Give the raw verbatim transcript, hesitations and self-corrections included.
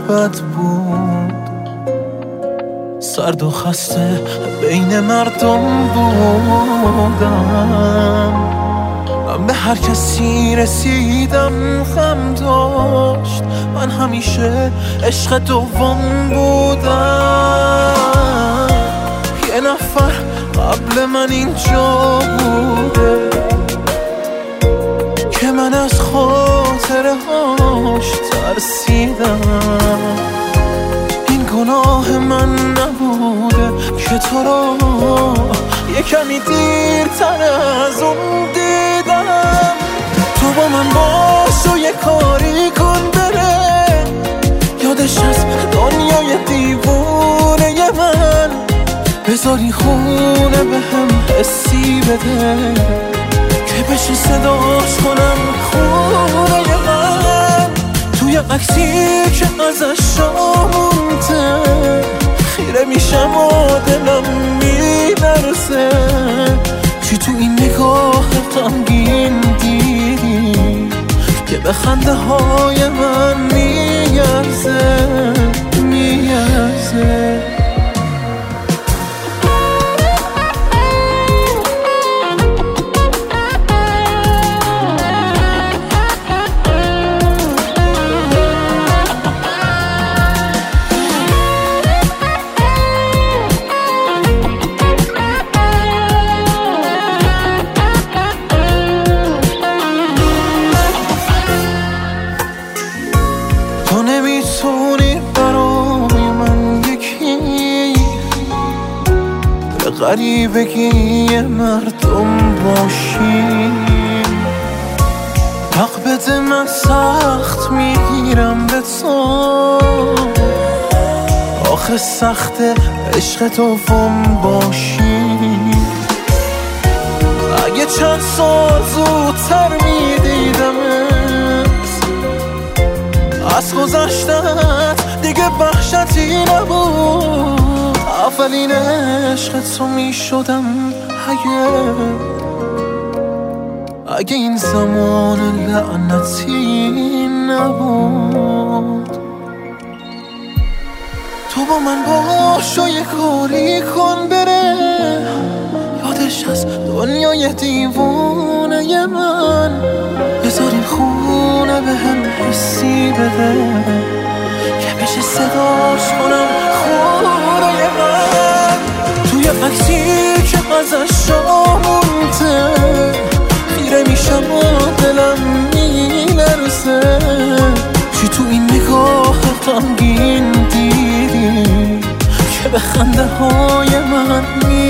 بد بود، سرد و خسته بین مردم بودم. من به هر کسی رسیدم غم داشت، من همیشه عشق دوم بودم. یه نفر قبل من اینجا بوده که من از خاطره هاش ترسیدم. این گناه من نبوده که تو رو یه کمی دیرتر از اون دیدم. تو با من باش و یه کاری کن بره، یادش از دنیای دیوونه من. بذاری خونه به هم حسی بده که بشه صداش کنم خونه من. توی عکسی که ازش مونده خیره میشم و دلم میلرزه. چی تو این نگاه غمگین دیدی که به خنده های من میارزه میارزه. تو نمیتونی برای من یکی به غریبگی مردم باشی. حق بده من سخت میگیرم به تو، آخه سخت عشق دوم باشی. اگه چند سال زودتر میدیدمت از گذشتت دیگه وحشتی نبود. اولین عشق تو میشدم اگه اگه این زمان لعنتی نبود. تو با من باش و یه کاری کن بره، یادش از دنیای دیوونه من. بذارین خونه به هم حسی بده که بشه صداش کنم خونه من. توی عکسی که ازش مونده خیره میشم و دلم میلرزه. چی تو این نگاه غمگین دیدی که به خنده های من می